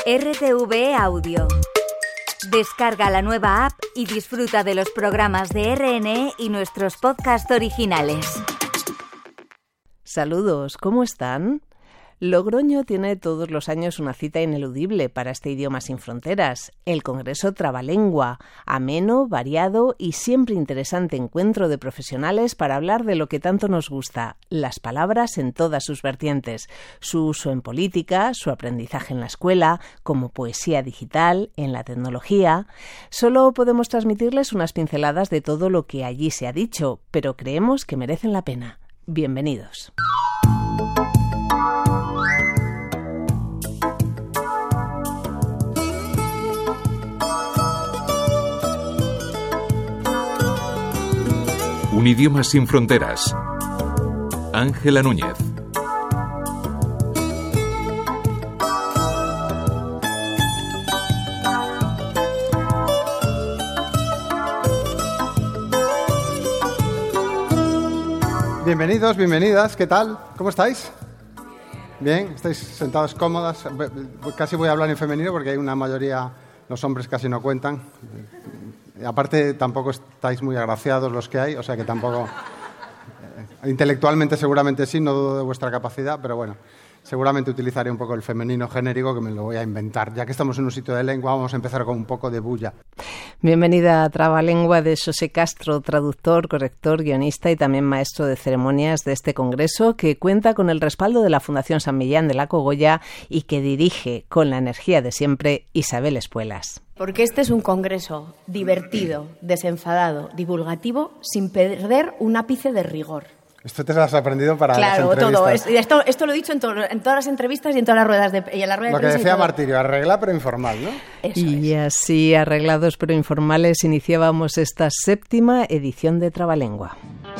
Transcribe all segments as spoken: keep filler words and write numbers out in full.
R T V E Audio. Descarga la nueva app y disfruta de los programas de R N E y nuestros podcasts originales. Saludos, ¿cómo están? Logroño tiene todos los años una cita ineludible para este idioma sin fronteras, el Congreso Trabalengua, ameno, variado y siempre interesante encuentro de profesionales para hablar de lo que tanto nos gusta, las palabras en todas sus vertientes, su uso en política, su aprendizaje en la escuela, como poesía digital, en la tecnología. Solo podemos transmitirles unas pinceladas de todo lo que allí se ha dicho, pero creemos que merecen la pena. Bienvenidos. Un idioma sin fronteras. Ángela Núñez. Bienvenidos, bienvenidas, ¿qué tal? ¿Cómo estáis? Bien, ¿estáis sentados cómodas? Casi voy a hablar en femenino porque hay una mayoría, los hombres casi no cuentan. Aparte, tampoco estáis muy agraciados los que hay, o sea que tampoco... Eh, intelectualmente seguramente sí, no dudo de vuestra capacidad, pero bueno, seguramente utilizaré un poco el femenino genérico que me lo voy a inventar. Ya que estamos en un sitio de lengua, vamos a empezar con un poco de bulla. Bienvenida a Trabalengua de Xosé Castro, traductor, corrector, guionista y también maestro de ceremonias de este congreso, que cuenta con el respaldo de la Fundación San Millán de la Cogolla y que dirige con la energía de siempre Isabel Espuelas. Porque este es un congreso divertido, desenfadado, divulgativo, sin perder un ápice de rigor. Esto te lo has aprendido para claro, las entrevistas. Claro, todo. Esto, esto lo he dicho en, to- en todas las entrevistas y en todas las ruedas de y en la rueda Lo de prensa. Lo que decía Martirio, arregla pero informal, ¿no? Eso y es. así, arreglados pero informales, iniciábamos esta séptima edición de Trabalengua.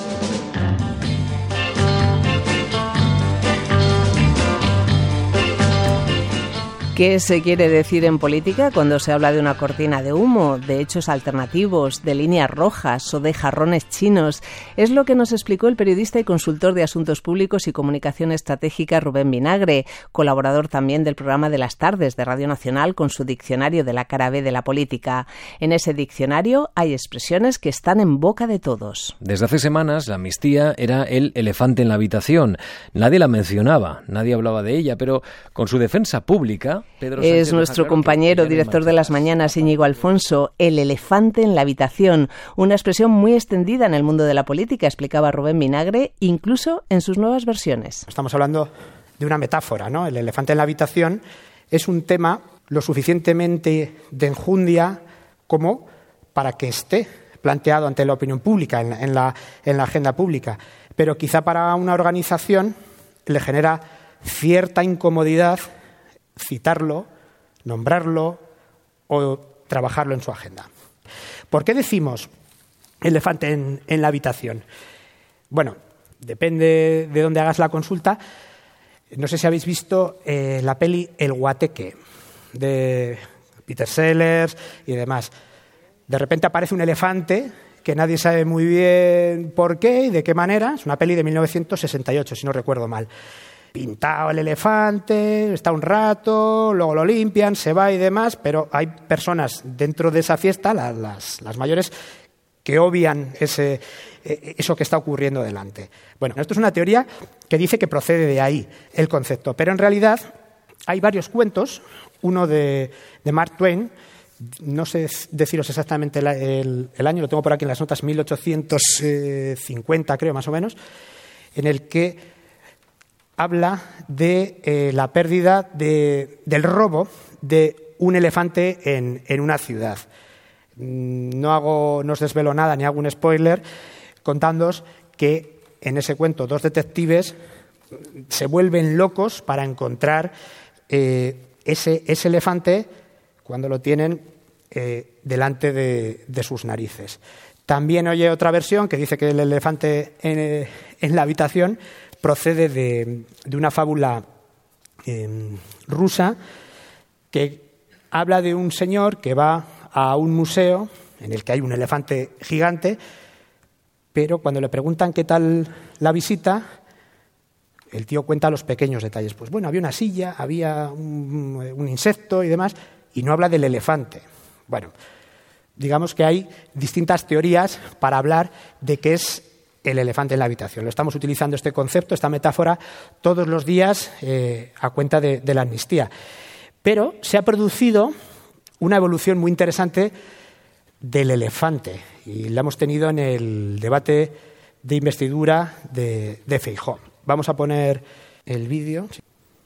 ¿Qué se quiere decir en política cuando se habla de una cortina de humo, de hechos alternativos, de líneas rojas o de jarrones chinos? Es lo que nos explicó el periodista y consultor de Asuntos Públicos y Comunicación Estratégica Rubén Vinagre, colaborador también del programa de las tardes de Radio Nacional con su diccionario de la cara B de la política. En ese diccionario hay expresiones que están en boca de todos. Desde hace semanas la amnistía era el elefante en la habitación. Nadie la mencionaba, nadie hablaba de ella, pero con su defensa pública... Pedro Sánchez es nuestro compañero, director de Las Mañanas, Íñigo Alfonso, el elefante en la habitación, una expresión muy extendida en el mundo de la política, explicaba Rubén Vinagre, incluso en sus nuevas versiones. Estamos hablando de una metáfora, ¿no? El elefante en la habitación es un tema lo suficientemente de enjundia como para que esté planteado ante la opinión pública, en la, en la, en la agenda pública, pero quizá para una organización le genera cierta incomodidad citarlo, nombrarlo o trabajarlo en su agenda. ¿Por qué decimos elefante en, en la habitación? Bueno, depende de dónde hagas la consulta. No sé si habéis visto eh, la peli El Guateque, de Peter Sellers y demás. De repente aparece un elefante que nadie sabe muy bien por qué y de qué manera. Es una peli de mil novecientos sesenta y ocho, si no recuerdo mal. Pintado el elefante, está un rato, luego lo limpian, se va y demás, pero hay personas dentro de esa fiesta, las, las, las mayores, que obvian ese, eso que está ocurriendo delante. Bueno, esto es una teoría que dice que procede de ahí el concepto, pero en realidad hay varios cuentos, uno de, de Mark Twain, no sé deciros exactamente el, el, el año, lo tengo por aquí en las notas, mil ochocientos cincuenta creo más o menos, en el que habla de eh, la pérdida de, del robo de un elefante en, en una ciudad. No hago, no os desvelo nada ni hago un spoiler contándoos que en ese cuento dos detectives se vuelven locos para encontrar eh, ese, ese elefante cuando lo tienen eh, delante de, de sus narices. También oye otra versión que dice que el elefante en, en la habitación procede de, de una fábula eh, rusa que habla de un señor que va a un museo en el que hay un elefante gigante, pero cuando le preguntan qué tal la visita, el tío cuenta los pequeños detalles. Pues bueno, había una silla, había un, un insecto y demás, y no habla del elefante. Bueno, digamos que hay distintas teorías para hablar de qué es el elefante en la habitación. Lo estamos utilizando este concepto, esta metáfora, todos los días eh, a cuenta de, de la amnistía. Pero se ha producido una evolución muy interesante del elefante, y la hemos tenido en el debate de investidura de, de Feijóo. Vamos a poner el vídeo. El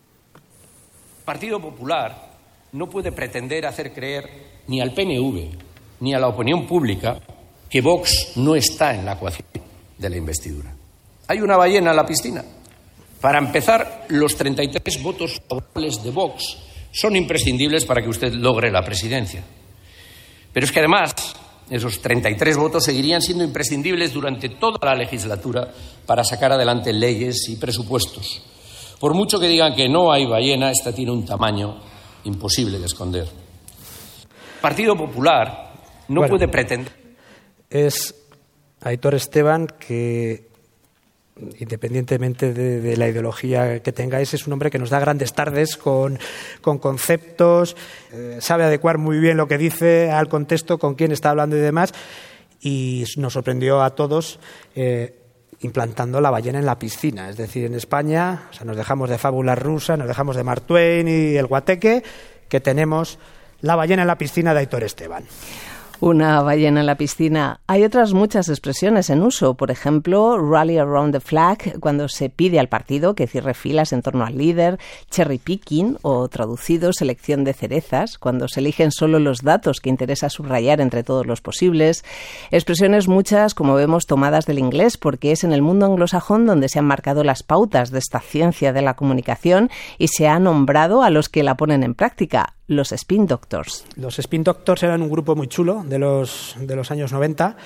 Partido Popular no puede pretender hacer creer ni al P N V ni a la opinión pública que Vox no está en la ecuación de la investidura. Hay una ballena en la piscina. Para empezar, los treinta y tres votos favorables de Vox son imprescindibles para que usted logre la presidencia. Pero es que además esos treinta y tres votos seguirían siendo imprescindibles durante toda la legislatura para sacar adelante leyes y presupuestos. Por mucho que digan que no hay ballena, esta tiene un tamaño imposible de esconder. El Partido Popular no bueno, puede pretender... Es Aitor Esteban, que independientemente de, de la ideología que tengáis, es un hombre que nos da grandes tardes con, con conceptos, eh, sabe adecuar muy bien lo que dice al contexto, con quién está hablando y demás, y nos sorprendió a todos eh, implantando la ballena en la piscina. Es decir, en España, o sea, nos dejamos de fábulas rusas, nos dejamos de Mark Twain y el guateque, que tenemos la ballena en la piscina de Aitor Esteban. Una ballena en la piscina. Hay otras muchas expresiones en uso. Por ejemplo, rally around the flag, cuando se pide al partido que cierre filas en torno al líder, cherry picking, o traducido, selección de cerezas, cuando se eligen solo los datos que interesa subrayar entre todos los posibles. Expresiones muchas, como vemos, tomadas del inglés, porque es en el mundo anglosajón donde se han marcado las pautas de esta ciencia de la comunicación y se ha nombrado a los que la ponen en práctica. Los Spin Doctors. Los Spin Doctors eran un grupo muy chulo de los, de los años noventa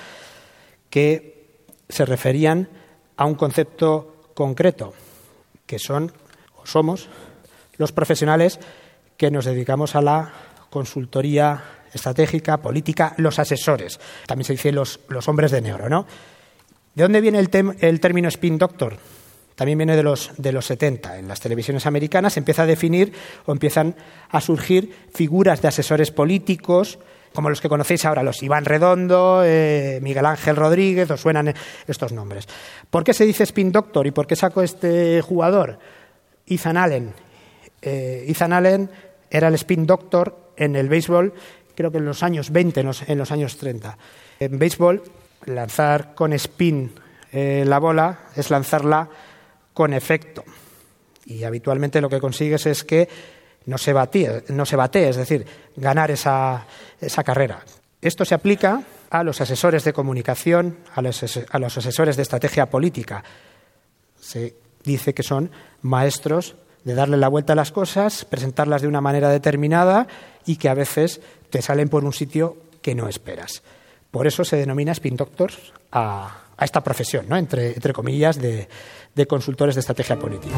que se referían a un concepto concreto, que son, o somos, los profesionales que nos dedicamos a la consultoría estratégica, política, los asesores. También se dice los, los hombres de negro, ¿no? ¿De dónde viene el, tem, el término Spin Doctor? También viene de los, de los setenta. En las televisiones americanas se empieza a definir o empiezan a surgir figuras de asesores políticos, como los que conocéis ahora, los Iván Redondo, eh, Miguel Ángel Rodríguez, os suenan estos nombres. ¿Por qué se dice Spin Doctor y por qué sacó este jugador? Ethan Allen. Eh, Ethan Allen era el Spin Doctor en el béisbol, creo que en los años veinte, en los, en los años treinta. En béisbol, lanzar con spin eh, la bola es lanzarla con efecto, y habitualmente lo que consigues es que no se batee, no se batee, es decir, ganar esa, esa carrera. Esto se aplica a los asesores de comunicación, a los, a los asesores de estrategia política. Se dice que son maestros de darle la vuelta a las cosas, presentarlas de una manera determinada y que a veces te salen por un sitio que no esperas. Por eso se denomina Spin Doctors a, a esta profesión, ¿no? entre, entre comillas, de, de consultores de estrategia política.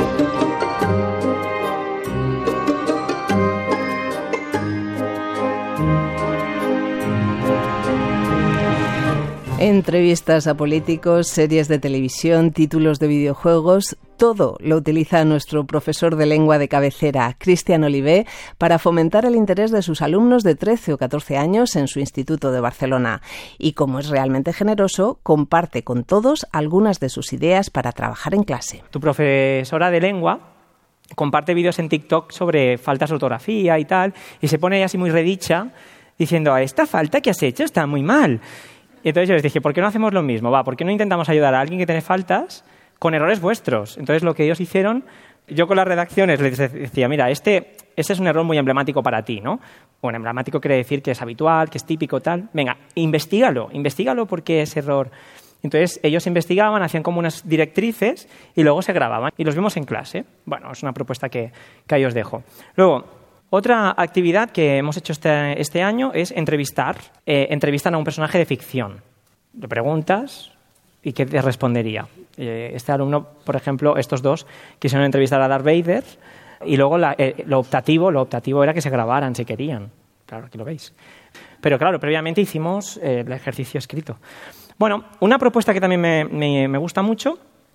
Entrevistas a políticos, series de televisión, títulos de videojuegos, todo lo utiliza nuestro profesor de lengua de cabecera, Cristian Olivé, para fomentar el interés de sus alumnos de trece o catorce años en su instituto de Barcelona. Y como es realmente generoso, comparte con todos algunas de sus ideas para trabajar en clase. Tu profesora de lengua comparte vídeos en TikTok sobre faltas de ortografía y tal, y se pone así muy redicha diciendo, esta falta que has hecho está muy mal. Y entonces yo les dije, ¿por qué no hacemos lo mismo? Va, ¿por qué no intentamos ayudar a alguien que tiene faltas con errores vuestros? Entonces lo que ellos hicieron, yo con las redacciones les decía, mira, este, este es un error muy emblemático para ti, ¿no? Bueno, emblemático quiere decir que es habitual, que es típico, tal. Venga, investígalo, investígalo porque ese error. Entonces ellos investigaban, hacían como unas directrices y luego se grababan y los vimos en clase. Bueno, es una propuesta que, que ahí os dejo. Luego, otra actividad que hemos hecho este, este año es entrevistar. Eh, entrevistan a un personaje de ficción. Le preguntas y ¿qué te respondería? Eh, este alumno, por ejemplo, estos dos quisieron entrevistar a Darth Vader y luego la, eh, lo optativo, lo optativo era que se grabaran si querían. Claro, aquí lo veis. Pero claro, previamente hicimos eh, el ejercicio escrito. Bueno, una propuesta que también me, me, me gusta mucho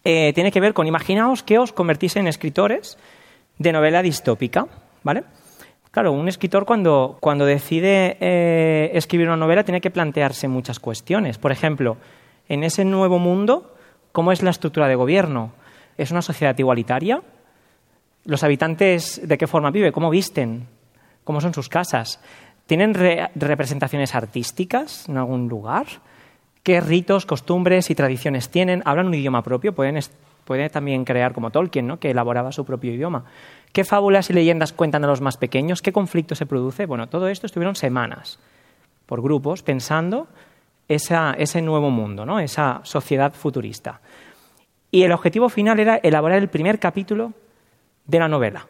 eh, tiene que ver con, imaginaos que os convertís en escritores de novela distópica, ¿vale? Claro, un escritor cuando, cuando decide eh, escribir una novela tiene que plantearse muchas cuestiones. Por ejemplo, en ese nuevo mundo, ¿cómo es la estructura de gobierno? ¿Es una sociedad igualitaria? ¿Los habitantes de qué forma viven? ¿Cómo visten? ¿Cómo son sus casas? ¿Tienen re- representaciones artísticas en algún lugar? ¿Qué ritos, costumbres y tradiciones tienen? ¿Hablan un idioma propio? ¿Pueden, pueden también crear como Tolkien, ¿no?, que elaboraba su propio idioma? ¿Qué fábulas y leyendas cuentan a los más pequeños? ¿Qué conflicto se produce? Bueno, todo esto estuvieron semanas por grupos pensando esa, ese nuevo mundo, ¿no?, esa sociedad futurista. Y el objetivo final era elaborar el primer capítulo de la novela.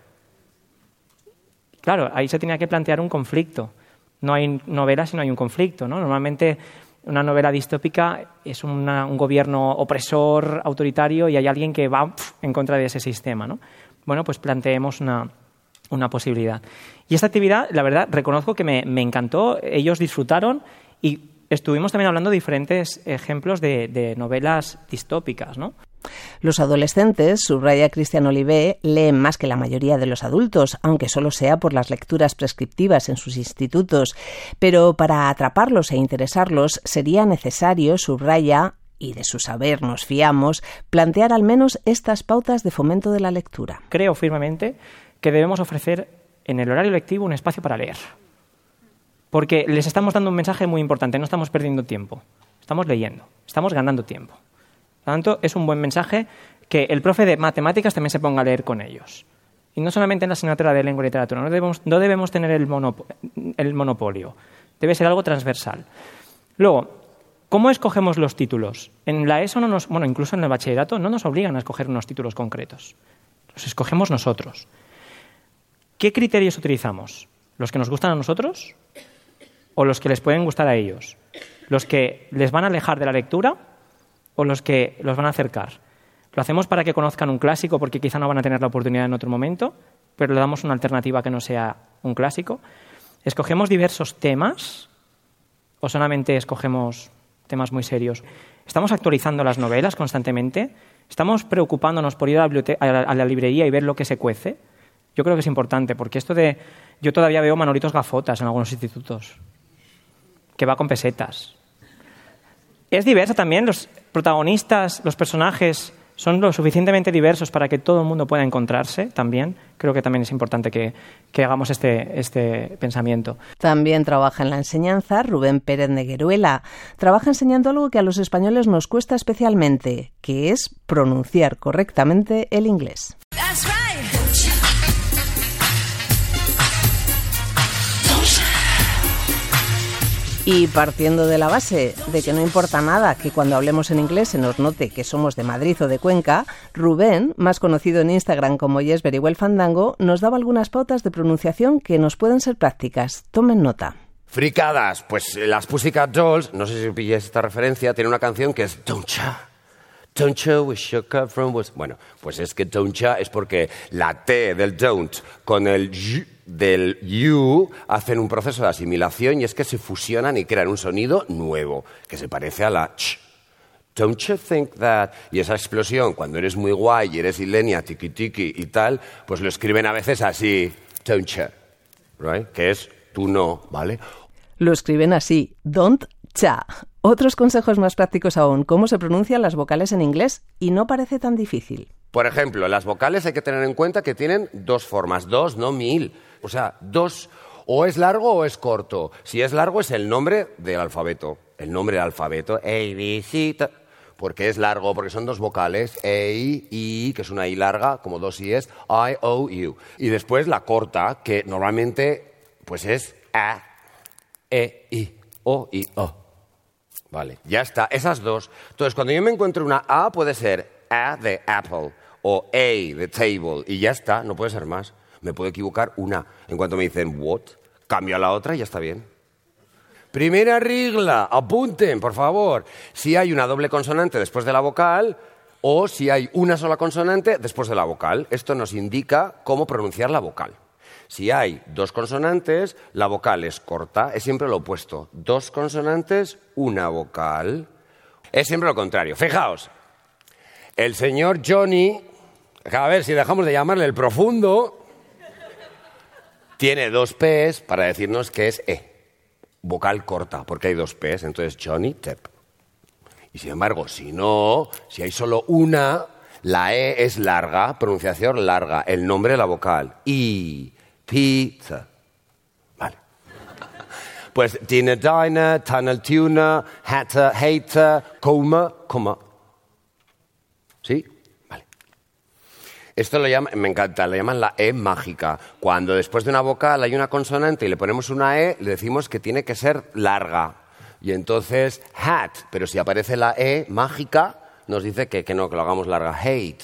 Claro, ahí se tenía que plantear un conflicto. No hay novela si no hay un conflicto, ¿no? Normalmente una novela distópica es una, un gobierno opresor, autoritario, y hay alguien que va pf, en contra de ese sistema, ¿no? Bueno, pues planteemos una, una posibilidad. Y esta actividad, la verdad, reconozco que me, me encantó. Ellos disfrutaron y estuvimos también hablando de diferentes ejemplos de, de novelas distópicas, ¿no? Los adolescentes, subraya Cristian Olivé, leen más que la mayoría de los adultos, aunque solo sea por las lecturas prescriptivas en sus institutos. Pero para atraparlos e interesarlos sería necesario, subraya, y de su saber nos fiamos, plantear al menos estas pautas de fomento de la lectura. Creo firmemente que debemos ofrecer en el horario lectivo un espacio para leer. Porque les estamos dando un mensaje muy importante, no estamos perdiendo tiempo, estamos leyendo, estamos ganando tiempo. Por lo tanto, es un buen mensaje que el profe de matemáticas también se ponga a leer con ellos. Y no solamente en la asignatura de lengua y literatura, no debemos, no debemos tener el, monop- el monopolio, debe ser algo transversal. Luego, ¿cómo escogemos los títulos? En la ESO, no nos, bueno, incluso en el bachillerato, no nos obligan a escoger unos títulos concretos. Los escogemos nosotros. ¿Qué criterios utilizamos? ¿Los que nos gustan a nosotros o los que les pueden gustar a ellos? ¿Los que les van a alejar de la lectura o los que los van a acercar? ¿Lo hacemos para que conozcan un clásico porque quizá no van a tener la oportunidad en otro momento, pero le damos una alternativa que no sea un clásico? ¿Escogemos diversos temas o solamente escogemos temas muy serios? ¿Estamos actualizando las novelas constantemente? ¿Estamos preocupándonos por ir a la, biblioteca, a la, a la librería y ver lo que se cuece? Yo creo que es importante, porque esto de... Yo todavía veo Manolitos Gafotas en algunos institutos, que va con pesetas. Es diversa también, los protagonistas, los personajes son lo suficientemente diversos para que todo el mundo pueda encontrarse también. Creo que también es importante que, que hagamos este, este pensamiento. También trabaja en la enseñanza Rubén Pérez Negueruela. Trabaja enseñando algo que a los españoles nos cuesta especialmente, que es pronunciar correctamente el inglés. That's right. Y partiendo de la base de que no importa nada que cuando hablemos en inglés se nos note que somos de Madrid o de Cuenca, Rubén, más conocido en Instagram como Yes Very Well Fandango, nos daba algunas pautas de pronunciación que nos pueden ser prácticas. Tomen nota. Fricadas, pues las Pussycat Dolls, no sé si pilláis esta referencia, tiene una canción que es Don't Ya, Don't Ya, we shook up from... Bueno, pues es que Don't Ya es porque la T del don't con el Y del you hacen un proceso de asimilación y es que se fusionan y crean un sonido nuevo que se parece a la ch. Don't you think that... Y esa explosión, cuando eres muy guay y eres ilenia, tiki tiki y tal, pues lo escriben a veces así, don't you, right? Que es tú no, ¿vale? Lo escriben así, don't cha. Otros consejos más prácticos aún, cómo se pronuncian las vocales en inglés, y no parece tan difícil. Por ejemplo, las vocales hay que tener en cuenta que tienen dos formas, dos, no mil. O sea, dos, o es largo o es corto. Si es largo es el nombre del alfabeto. El nombre del alfabeto, A, B, C, T, porque es largo, porque son dos vocales, A, I, que es una I larga, como dos I's, I, O, U. Y después la corta, que normalmente pues es A, E, I, O, I, O. Vale, ya está, esas dos. Entonces, cuando yo me encuentro una A, puede ser A de apple o A de table, y ya está, no puede ser más. Me puedo equivocar una. En cuanto me dicen what, cambio a la otra y ya está bien. Primera regla, apunten, por favor. Si hay una doble consonante después de la vocal o si hay una sola consonante después de la vocal. Esto nos indica cómo pronunciar la vocal. Si hay dos consonantes, la vocal es corta, es siempre lo opuesto. Dos consonantes, una vocal. Es siempre lo contrario. Fijaos, El señor Johnny, a ver si dejamos de llamarle el profundo, tiene dos P's para decirnos que es E, vocal corta, porque hay dos P's, entonces Johnny Depp. Y sin embargo, si no, si hay solo una, la E es larga, pronunciación larga, el nombre la vocal. I, pizza. Vale. Pues Tina Diner, Tunnel Tuna, Hatter, Hater, Coma, coma. ¿Sí? Vale. Esto lo llaman, me encanta, le llaman la E mágica. Cuando después de una vocal hay una consonante y le ponemos una E, le decimos que tiene que ser larga. Y entonces, hat, pero si aparece la E mágica, nos dice que, que no, que lo hagamos larga. Hate.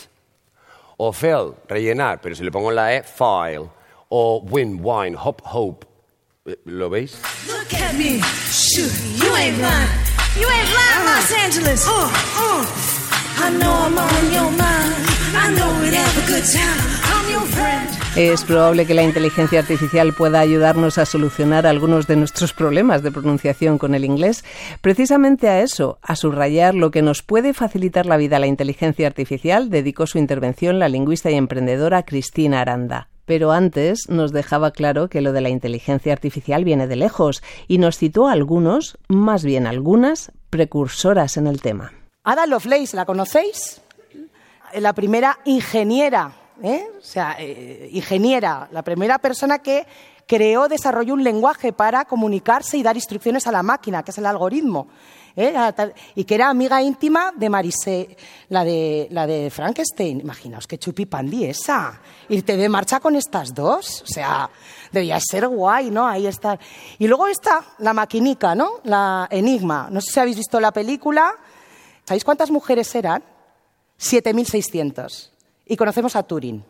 O fill, rellenar, pero si le pongo la E, file. O win, wine, hop, hope. ¿Lo veis? Look at me, shoot, you ain't blind. You ain't blind, Los Angeles. Uh, uh. I know I'm on your mind. I know we'd have a good time. I'm your friend. Es probable que la inteligencia artificial pueda ayudarnos a solucionar algunos de nuestros problemas de pronunciación con el inglés. Precisamente a eso, a subrayar lo que nos puede facilitar la vida a la inteligencia artificial, dedicó su intervención la lingüista y emprendedora Cristina Aranda. Pero antes nos dejaba claro que lo de la inteligencia artificial viene de lejos y nos citó a algunos, más bien algunas, precursoras en el tema. Ada Lovelace, ¿la conocéis? La primera ingeniera, ¿eh? O sea, eh, ingeniera, la primera persona que creó, desarrolló un lenguaje para comunicarse y dar instrucciones a la máquina, que es el algoritmo, ¿eh? Y que era amiga íntima de Marise, la de, la de Frankenstein. Imaginaos qué chupipandi esa, irte de marcha con estas dos, o sea, debía ser guay, ¿no? Ahí está. Y luego está la maquinica, ¿no? La Enigma. No sé si habéis visto la película. ¿Sabéis cuántas mujeres eran? siete mil seiscientos. Y conocemos a Turing.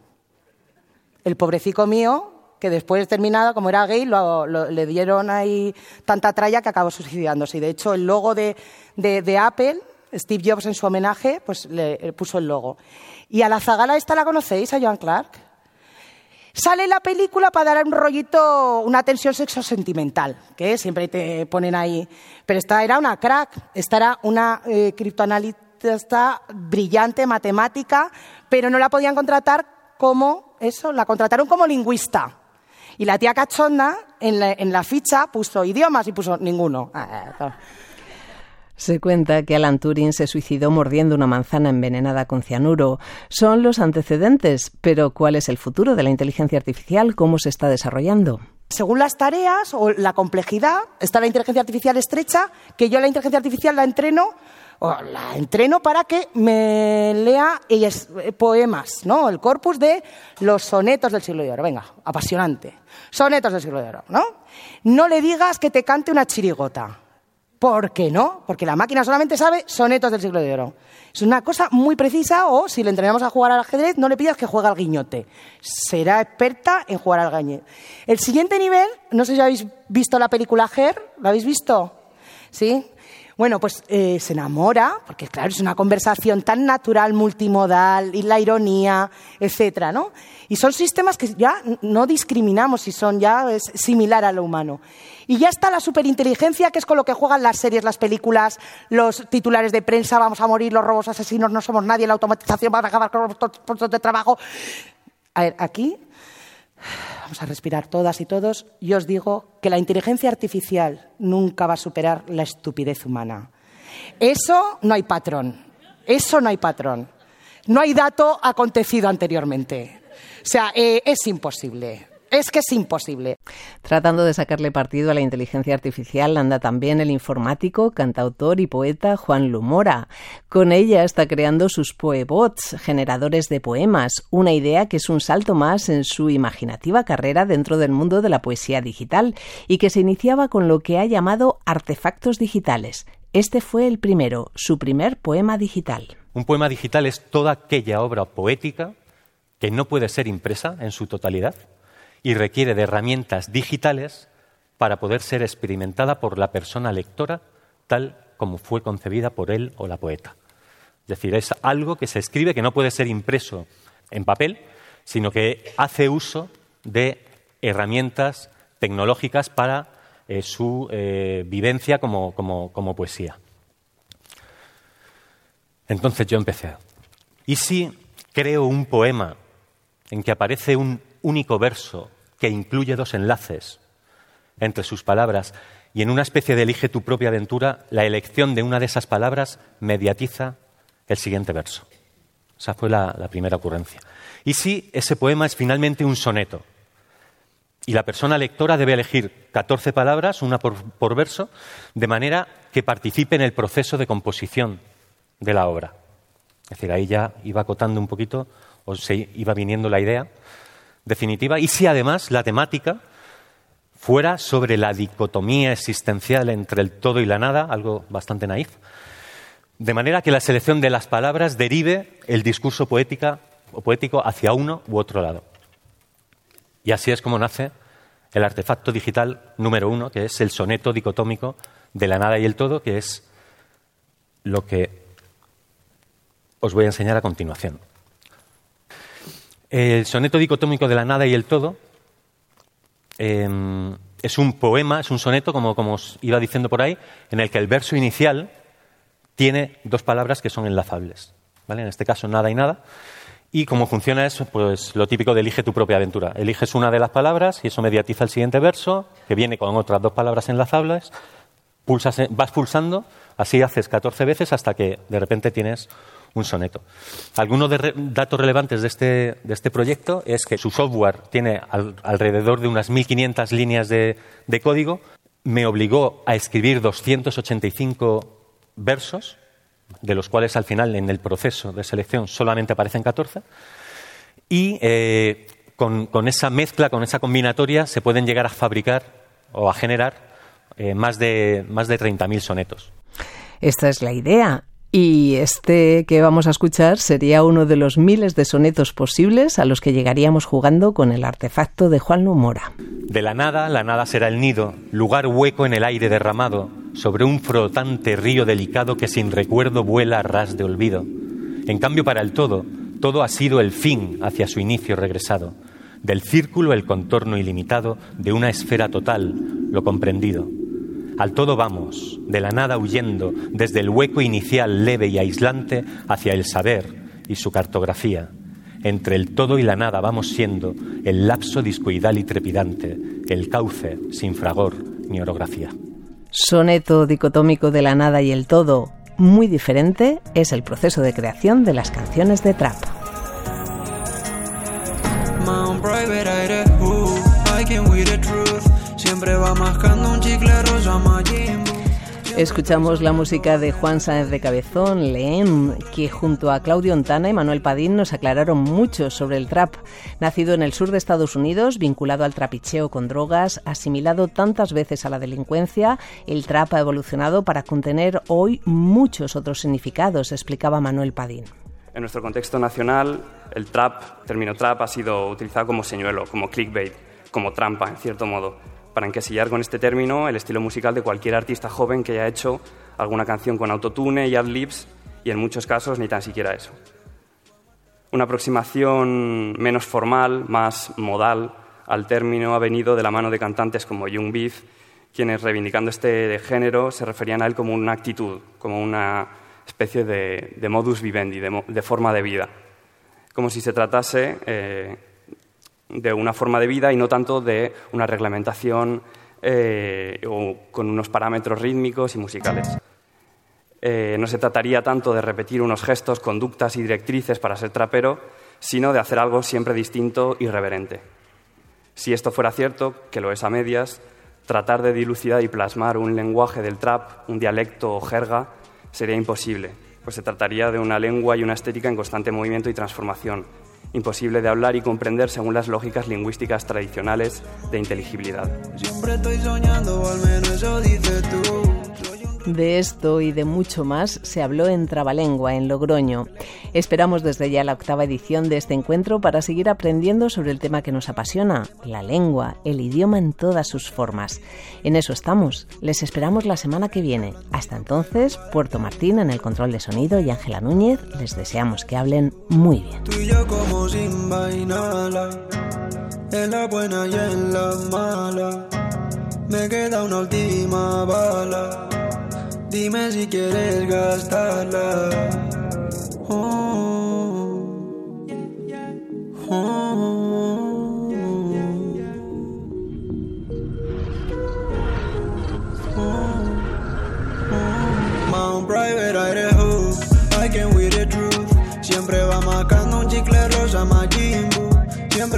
El pobrecico mío, que después terminado, como era gay, lo, lo, le dieron ahí tanta tralla que acabó suicidándose. Y de hecho, el logo de, de, de Apple, Steve Jobs en su homenaje, pues le, le puso el logo. Y a la zagala esta la conocéis, a Joan Clark. Sale la película para dar un rollito, una tensión sexo-sentimental, que siempre te ponen ahí. Pero esta era una crack, esta era una eh, criptoanalista brillante, matemática, pero no la podían contratar como eso, la contrataron como lingüista. Y la tía cachonda en la, en la ficha puso idiomas y puso ninguno. Se cuenta que Alan Turing se suicidó mordiendo una manzana envenenada con cianuro. Son los antecedentes, pero ¿cuál es el futuro de la inteligencia artificial? ¿Cómo se está desarrollando? Según las tareas o la complejidad, está la inteligencia artificial estrecha, que yo la inteligencia artificial la entreno, o la entreno para que me lea ellas, poemas, ¿no? El corpus de los sonetos del siglo de oro. Venga, apasionante. Sonetos del siglo de oro, ¿no? No le digas que te cante una chirigota. ¿Por qué no? Porque la máquina solamente sabe sonetos del siglo de oro. Es una cosa muy precisa, o si le entrenamos a jugar al ajedrez, no le pidas que juegue al guiñote. Será experta en jugar al guiñote. El siguiente nivel, no sé si habéis visto la película Her, ¿la habéis visto? ¿Sí? Bueno, pues eh, se enamora, porque claro, es una conversación tan natural, multimodal, y la ironía, etcétera, ¿no? Y son sistemas que ya no discriminamos si son ya es similar a lo humano. Y ya está la superinteligencia, que es con lo que juegan las series, las películas, los titulares de prensa, vamos a morir, los robos asesinos, no somos nadie, la automatización va a acabar con los puestos de trabajo. A ver, aquí vamos a respirar todas y todos. Yo os digo que la inteligencia artificial nunca va a superar la estupidez humana. Eso no hay patrón. Eso no hay patrón. No hay dato acontecido anteriormente. O sea, eh, es imposible. Es que es imposible. Tratando de sacarle partido a la inteligencia artificial anda también el informático, cantautor y poeta Juan Lumora. Con ella está creando sus poebots, generadores de poemas, una idea que es un salto más en su imaginativa carrera dentro del mundo de la poesía digital y que se iniciaba con lo que ha llamado artefactos digitales. Este fue el primero, su primer poema digital. Un poema digital es toda aquella obra poética que no puede ser impresa en su totalidad y requiere de herramientas digitales para poder ser experimentada por la persona lectora tal como fue concebida por él o la poeta. Es decir, es algo que se escribe que no puede ser impreso en papel, sino que hace uso de herramientas tecnológicas para eh, su eh, vivencia como, como, como poesía. Entonces yo empecé. ¿Y si creo un poema en que aparece un único verso que incluye dos enlaces entre sus palabras y en una especie de elige tu propia aventura, la elección de una de esas palabras mediatiza el siguiente verso? Esa fue la, la primera ocurrencia. ¿Y si ese poema es finalmente un soneto? Y la persona lectora debe elegir catorce palabras, una por, por verso, de manera que participe en el proceso de composición de la obra. Es decir, ahí ya iba acotando un poquito, o se iba viniendo la idea definitiva. Y si además la temática fuera sobre la dicotomía existencial entre el todo y la nada, algo bastante naif, de manera que la selección de las palabras derive el discurso poética, o poético hacia uno u otro lado. Y así es como nace el artefacto digital número uno, que es el soneto dicotómico de la nada y el todo, que es lo que os voy a enseñar a continuación. El soneto dicotómico de la nada y el todo eh, es un poema, es un soneto, como, como os iba diciendo por ahí, en el que el verso inicial tiene dos palabras que son enlazables, ¿vale? En este caso, nada y nada. Y cómo funciona eso, pues lo típico de elige tu propia aventura. Eliges una de las palabras y eso mediatiza el siguiente verso, que viene con otras dos palabras enlazables. Pulsas, vas pulsando, así haces catorce veces hasta que de repente tienes un soneto. Algunos de re- datos relevantes de este, de este proyecto es que su software tiene al, alrededor de unas mil quinientas líneas de, de código. Me obligó a escribir doscientos ochenta y cinco versos, de los cuales al final en el proceso de selección solamente aparecen catorce, y eh, con, con esa mezcla, con esa combinatoria, se pueden llegar a fabricar o a generar eh, más de, más de treinta mil sonetos. Esta es la idea. Y este que vamos a escuchar sería uno de los miles de sonetos posibles a los que llegaríamos jugando con el artefacto de Juan Lu Mora. De la nada, la nada será el nido, lugar hueco en el aire derramado, sobre un flotante río delicado que sin recuerdo vuela a ras de olvido. En cambio, para el todo, todo ha sido el fin hacia su inicio regresado. Del círculo el contorno ilimitado de una esfera total, lo comprendido. Al todo vamos, de la nada huyendo, desde el hueco inicial leve y aislante hacia el saber y su cartografía. Entre el todo y la nada vamos siendo el lapso discoidal y trepidante, el cauce sin fragor ni orografía. Soneto dicotómico de la nada y el todo, muy diferente, es el proceso de creación de las canciones de trap. Siempre va mascando un chicle rosa Majimbo. Escuchamos la música de Juan Sáenz de Cabezón, Leem, que junto a Claudio Ontana y Manuel Padín nos aclararon mucho sobre el trap. Nacido en el sur de Estados Unidos, vinculado al trapicheo con drogas, asimilado tantas veces a la delincuencia, el trap ha evolucionado para contener hoy muchos otros significados, explicaba Manuel Padín. En nuestro contexto nacional, el trap, el término trap, ha sido utilizado como señuelo, como clickbait, como trampa, en cierto modo, para encasillar con este término el estilo musical de cualquier artista joven que haya hecho alguna canción con autotune y adlibs, y en muchos casos ni tan siquiera eso. Una aproximación menos formal, más modal, al término ha venido de la mano de cantantes como Young Beef, quienes, reivindicando este género, se referían a él como una actitud, como una especie de, de modus vivendi, de, de forma de vida, como si se tratase eh, de una forma de vida y no tanto de una reglamentación eh, o con unos parámetros rítmicos y musicales. Eh, no se trataría tanto de repetir unos gestos, conductas y directrices para ser trapero, sino de hacer algo siempre distinto y reverente. Si esto fuera cierto, que lo es a medias, tratar de dilucidar y plasmar un lenguaje del trap, un dialecto o jerga, sería imposible, pues se trataría de una lengua y una estética en constante movimiento y transformación, imposible de hablar y comprender según las lógicas lingüísticas tradicionales de inteligibilidad. Siempre estoy soñando, al menos eso dices tú. De esto y de mucho más se habló en Trabalengua, en Logroño. Esperamos desde ya la octava edición de este encuentro para seguir aprendiendo sobre el tema que nos apasiona, la lengua, el idioma en todas sus formas. En eso estamos. Les esperamos la semana que viene. Hasta entonces, Puerto Martín en el control de sonido y Ángela Núñez, les deseamos que hablen muy bien. Tú y yo como sin vainala, en la buena y en la mala, me queda una última bala. Dime si quieres gastarla. Oh.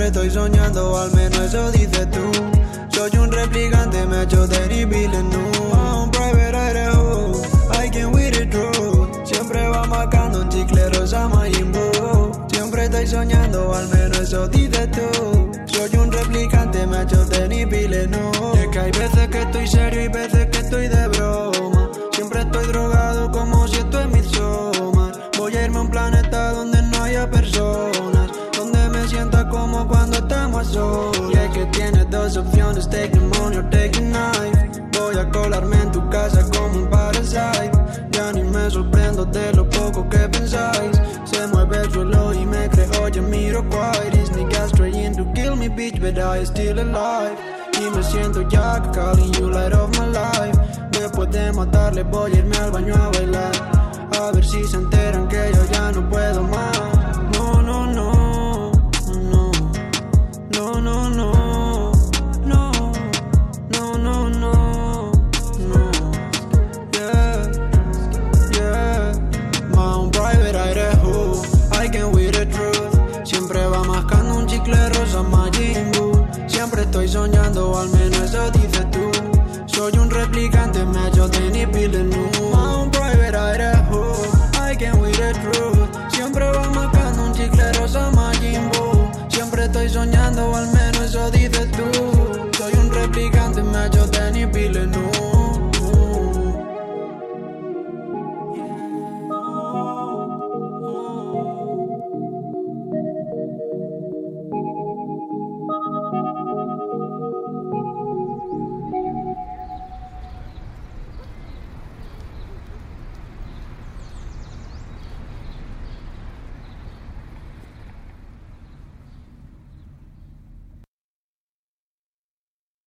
Siempre estoy soñando, al menos eso dices tú. Soy un replicante, me echo de Villeneuve. I'm private Idaho, I can with the truth. Siempre va marcando un chicle rosa Majin Buu. Siempre estoy soñando, al menos eso dices tú. Soy un replicante, me echo de Villeneuve. Es que hay veces que estoy serio y veces que estoy de broma. Siempre estoy drogado como si esto es Midsommar. Voy a irme a un planeta donde no haya personas, donde me sienta como cuando estamos a solas. Y es que tienes dos opciones, take the money or take the knife. Voy a colarme en tu casa como un parasite. Ya ni me sorprendo de lo poco que pensáis. Se mueve el suelo y me creo yo miro quiet. These niggas trying to kill me bitch, but I still alive. Y me siento Jack, calling you light of my life. Después de matarle voy a irme al baño a bailar, a ver si se enteran que yo ya no puedo más. No, no, no, no, no, no, no, no, no, no, no, no, yeah, yeah. Mount Private Idaho, I can with the truth. Siempre va mascando un chicle rosa Majin Buu. Siempre estoy soñando, al menos eso dices tú. Soy un replicante, me echo de Villeneuve. Mount Private Idaho.